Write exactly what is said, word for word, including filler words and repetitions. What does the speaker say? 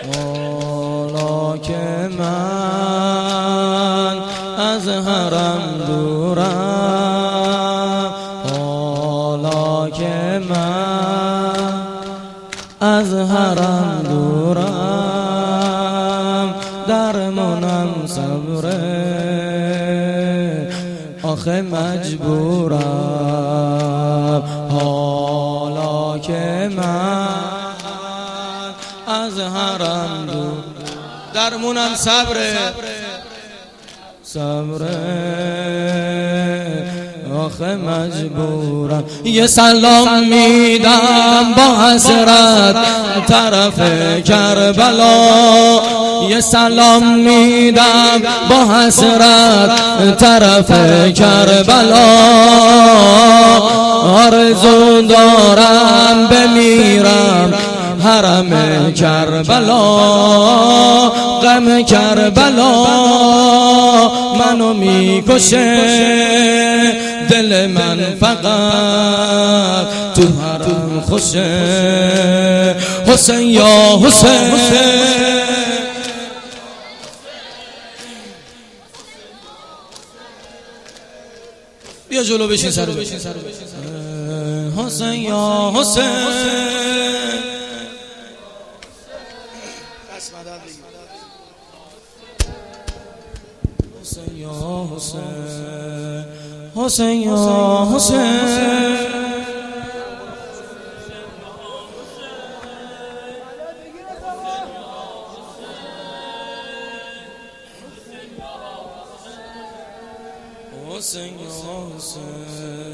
حالا که من از حرم دورم، حالا که من از حرم دورم، درمونم صبره آخه مجبورم. حالا که من از حرم دور، درمونم صبره صبره آخه مجبورم. یه سلام میدم با حسرت طرف کربلا، یه سلام میدم با حسرت طرف کربلا. آرزو دارم بمیرم حرم کربلا، غم کربلا منو میکشه، دل من فقط تو حرم خوشه. حسین یا حسین، بیا جلو بشین سر بشین سر حسین یا حسین، حسین یا حسین، حسین یا حسین. حسین یا حسین.